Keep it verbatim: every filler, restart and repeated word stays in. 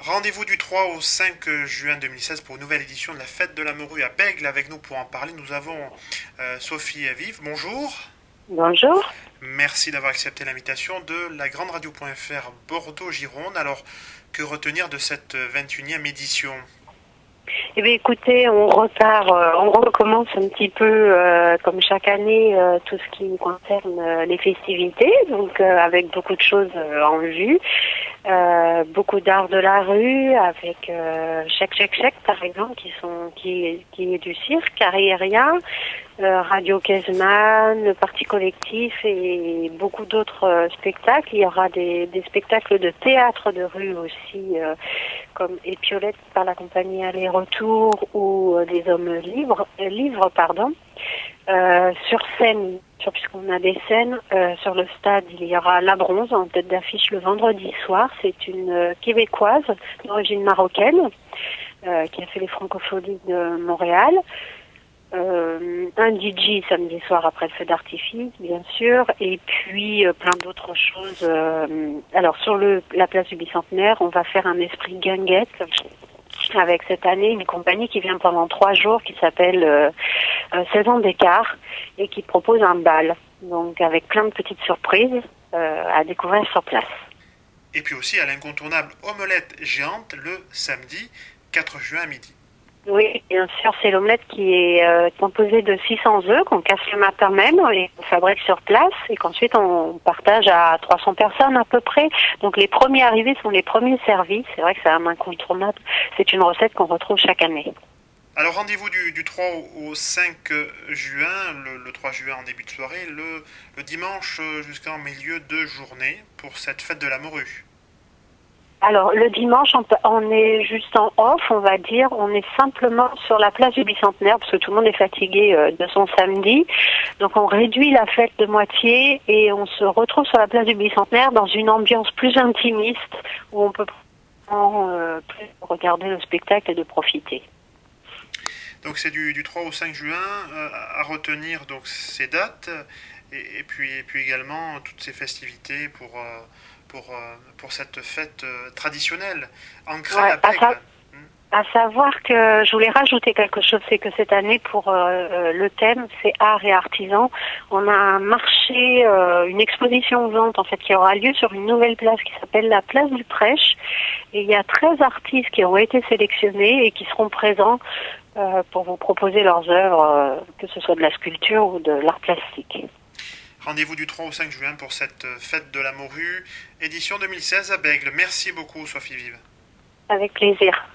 Rendez-vous du trois au cinq juin deux mille seize pour une nouvelle édition de la Fête de la Morue à Bègles. Avec nous pour en parler, nous avons euh, Sophie Vive. Bonjour. Bonjour. Merci d'avoir accepté l'invitation de la grande radio.fr Bordeaux-Gironde. Alors, que retenir de cette vingt et unième édition ? Eh bien, écoutez, on repart, euh, on recommence un petit peu, euh, comme chaque année, euh, tout ce qui concerne euh, les festivités, donc euh, avec beaucoup de choses euh, en vue, euh, beaucoup d'art de la rue, avec euh, Chèque Chèque Chèque, par exemple, qui sont qui, qui est du cirque, Arriérien, euh, Radio Kezman, le Parti Collectif et beaucoup d'autres euh, spectacles. Il y aura des, des spectacles de théâtre de rue aussi, euh, comme Épiolette par la compagnie Aller-Retour ou euh, des Hommes libres, euh, livres, pardon. Euh, sur scène, sur, puisqu'on a des scènes, euh, sur le stade, il y aura La Bronze en tête d'affiche le vendredi soir. C'est une euh, Québécoise d'origine marocaine euh, qui a fait les Francopholies de Montréal. Euh, un D J samedi soir après le feu d'artifice, bien sûr, et puis euh, plein d'autres choses. Euh, alors sur le, la place du Bicentenaire, on va faire un esprit guinguette avec cette année une compagnie qui vient pendant trois jours qui s'appelle euh, euh, seize ans d'écart et qui propose un bal, donc avec plein de petites surprises euh, à découvrir sur place. Et puis aussi à l'incontournable omelette géante le samedi quatre juin à midi. Oui, bien sûr, c'est l'omelette qui est euh, composée de six cents œufs qu'on casse le matin même et qu'on fabrique sur place et qu'ensuite on partage à trois cents personnes à peu près. Donc les premiers arrivés sont les premiers servis. C'est vrai que c'est un incontournable. C'est une recette qu'on retrouve chaque année. Alors rendez-vous du, du trois au cinq juin, le, le trois juin en début de soirée, le, le dimanche jusqu'en milieu de journée pour cette fête de la morue. Alors, le dimanche, on, peut, on est juste en off, on va dire. On est simplement sur la place du Bicentenaire, parce que tout le monde est fatigué euh, de son samedi. Donc, on réduit la fête de moitié et on se retrouve sur la place du Bicentenaire dans une ambiance plus intimiste, où on peut euh, plus regarder le spectacle et de profiter. Donc, c'est du, du trois au cinq juin, euh, à retenir donc ces dates, et, et, puis, et puis également toutes ces festivités pour... Euh, Pour, pour cette fête traditionnelle, ancrée ouais, à Bègles. À, à savoir que je voulais rajouter quelque chose, c'est que cette année, pour euh, le thème, c'est art et artisans, on a un marché, euh, une exposition-vente en fait qui aura lieu sur une nouvelle place qui s'appelle la place du Prêche. Et il y a treize artistes qui ont été sélectionnés et qui seront présents euh, pour vous proposer leurs œuvres, euh, que ce soit de la sculpture ou de l'art plastique. Rendez-vous du trois au cinq juin pour cette fête de la morue, édition deux mille seize à Bègles. Merci beaucoup, Sophie Vive. Avec plaisir.